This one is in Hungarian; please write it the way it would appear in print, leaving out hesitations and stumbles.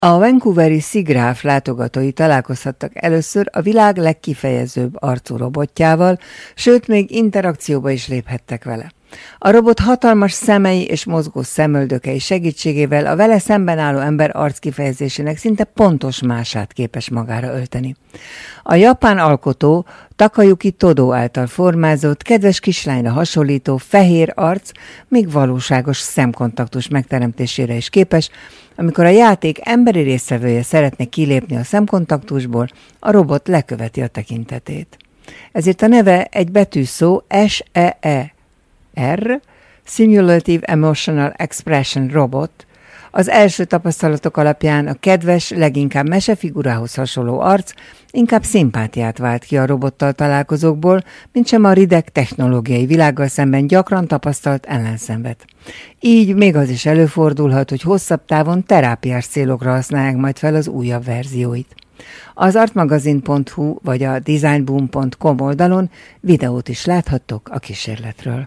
A vancouveri SIGGRAPH látogatói találkozhattak először a világ legkifejezőbb arcú robotjával, sőt, még interakcióba is léphettek vele. A robot hatalmas szemei és mozgó szemöldökei segítségével a vele szemben álló ember arckifejezésének szinte pontos mását képes magára ölteni. A japán alkotó Takayuki Todo által formázott, kedves kislányra hasonlító fehér arc még valóságos szemkontaktus megteremtésére is képes. Amikor a játék emberi résztvevője szeretne kilépni a szemkontaktusból, a robot leköveti a tekintetét. Ezért a neve egy betűszó SEER, Simulative Emotional Expression Robot. Az első tapasztalatok alapján a kedves, leginkább mesefigurához hasonló arc inkább szimpátiát vált ki a robottal találkozókból, mintsem a rideg technológiai világgal szemben gyakran tapasztalt ellenszenvet. Így még az is előfordulhat, hogy hosszabb távon terápiás célokra használják majd fel az újabb verzióit. Az artmagazin.hu vagy a designboom.com oldalon videót is láthattok a kísérletről.